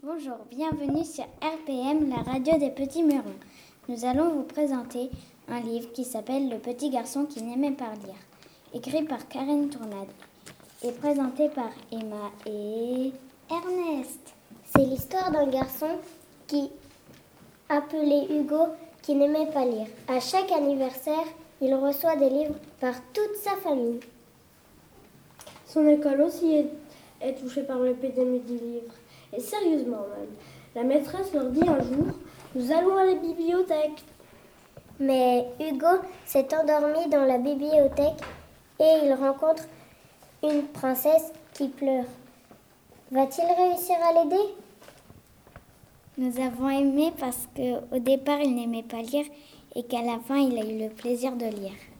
Bonjour, bienvenue sur RPM, la radio des petits murons. Nous allons vous présenter un livre qui s'appelle Le petit garçon qui n'aimait pas lire, écrit par Karine Tournade et présenté par Emma et Ernest. C'est l'histoire d'un garçon appelé Hugo, qui n'aimait pas lire. À chaque anniversaire, il reçoit des livres par toute sa famille. Son école aussi est touchée par l'épidémie du livre. Et sérieusement même. La maîtresse leur dit un jour « Nous allons à la bibliothèque ». Mais Hugo s'est endormi dans la bibliothèque et il rencontre une princesse qui pleure. Va-t-il réussir à l'aider ? Nous avons aimé parce qu'au départ il n'aimait pas lire et qu'à la fin il a eu le plaisir de lire.